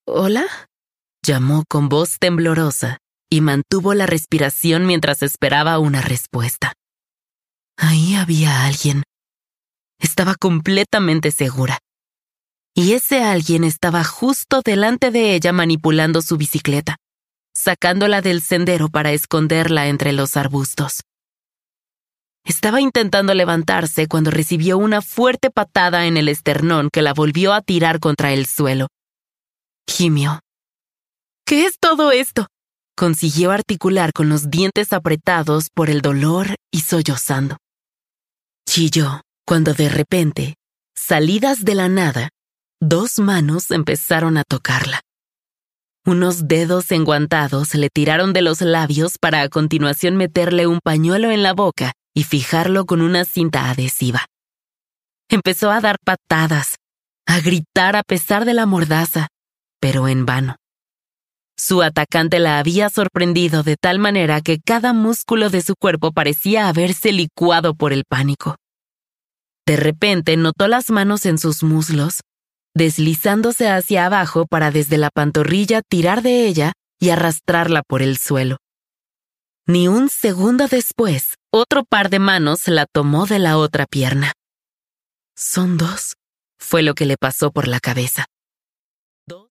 ¿Hola? Llamó con voz temblorosa y mantuvo la respiración mientras esperaba una respuesta. Ahí había alguien. Estaba completamente segura. Y ese alguien estaba justo delante de ella manipulando su bicicleta, sacándola del sendero para esconderla entre los arbustos. Estaba intentando levantarse cuando recibió una fuerte patada en el esternón que la volvió a tirar contra el suelo. Gimió. ¿Qué es todo esto? Consiguió articular con los dientes apretados por el dolor y sollozando. Chilló cuando de repente, salidas de la nada, 2 manos empezaron a tocarla. Unos dedos enguantados le tiraron de los labios para a continuación meterle un pañuelo en la boca y fijarlo con una cinta adhesiva. Empezó a dar patadas, a gritar a pesar de la mordaza, pero en vano. Su atacante la había sorprendido de tal manera que cada músculo de su cuerpo parecía haberse licuado por el pánico. De repente notó las manos en sus muslos, deslizándose hacia abajo para desde la pantorrilla tirar de ella y arrastrarla por el suelo. Ni un segundo después, otro par de manos la tomó de la otra pierna. «¿Son 2?» fue lo que le pasó por la cabeza.